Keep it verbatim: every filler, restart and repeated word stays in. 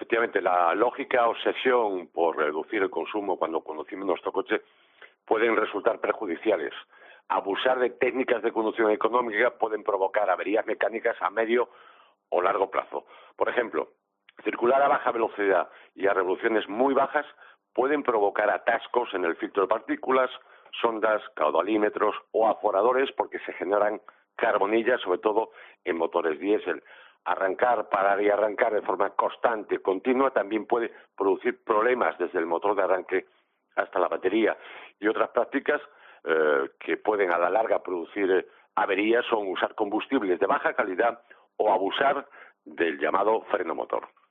efectivamente, la lógica obsesión por reducir el consumo cuando conducimos nuestro coche pueden resultar perjudiciales. Abusar de técnicas de conducción económica pueden provocar averías mecánicas a medio o largo plazo. Por ejemplo, circular a baja velocidad y a revoluciones muy bajas pueden provocar atascos en el filtro de partículas, sondas, caudalímetros o aforadores porque se generan carbonillas, sobre todo en motores diésel. Arrancar, parar y arrancar de forma constante y continua también puede producir problemas desde el motor de arranque hasta la batería. Y otras prácticas eh, que pueden a la larga producir eh, averías son usar combustibles de baja calidad o abusar del llamado freno motor.